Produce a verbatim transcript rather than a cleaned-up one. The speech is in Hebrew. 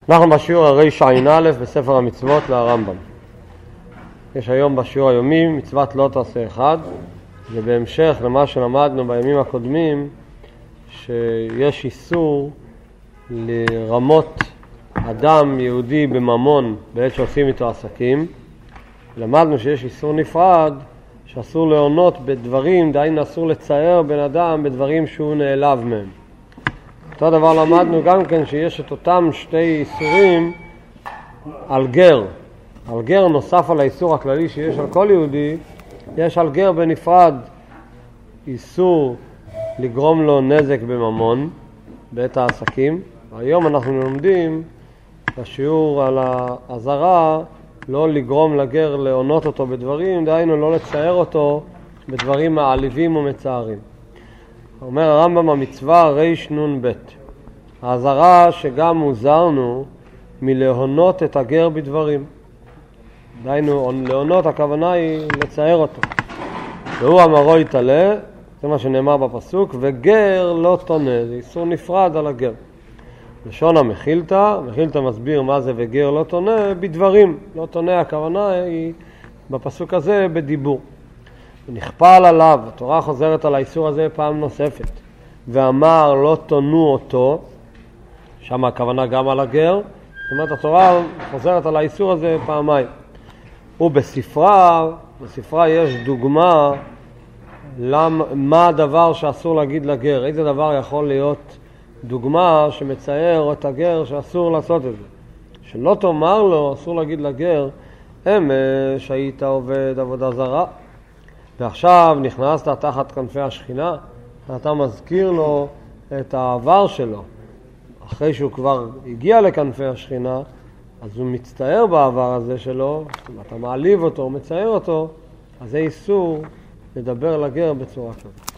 אנחנו בשיעור הריש עין א' בספר המצוות לרמב"ם. יש היום בשיעור היומי מצוות לא תעשה אחד, ובהמשך למה שלמדנו בימים הקודמים, שיש איסור לרמות אדם יהודי בממון בעת שעושים איתו עסקים. למדנו שיש איסור נפרד שאסור להונות בדברים, דהיינו אסור לצייר בן אדם בדברים שהוא נעלב מהם. אותו דבר למדנו גם כן שיש את אותם שתי איסורים על גר. על גר נוסף על האיסור הכללי שיש על כל יהודי, יש על גר בנפרד איסור לגרום לו נזק בממון בעת העסקים. היום אנחנו לומדים בשיעור על העזרה לא לגרום לגר להונות אותו בדברים, דהיינו לא לצייר אותו בדברים מעליבים ומצערים. אומר הרמב"ם המצווה ריש נון ב' העזרה שגם מוזרנו מלהונות את הגר בדברים. דהיינו, להונות הכוונה היא לצייר אותו. והוא אמרו יתעלה, זה מה שנאמר בפסוק, וגר לא תונה, זה איסור נפרד על הגר. לשון המחילתא, מחילתא מסביר מה זה וגר לא תונה, בדברים. לא תונה הכוונה היא בפסוק הזה בדיבור. נכפל עליו, התורה חוזרת על האיסור הזה פעם נוספת, ואמר לא תונו אותו, שם הכוונה גם על הגר, זאת אומרת התורה חוזרת על האיסור הזה פעמיים. ובספרה, בספרה יש דוגמה למה, מה הדבר שאסור להגיד לגר, איזה דבר יכול להיות דוגמה שמצייר את הגר שאסור לעשות את זה. שלא תאמר לו, אסור להגיד לגר, אמש היית עובד עבודה זרה, ועכשיו נכנסת תחת כנפי השכינה, ואתה מזכיר לו את העבר שלו. אחרי שהוא כבר הגיע לכנפי השכינה, אז הוא מצטער בעבר הזה שלו, אתה מעליב אותו, מצייר אותו, אז זה איסור לדבר לגר בצורה כזאת.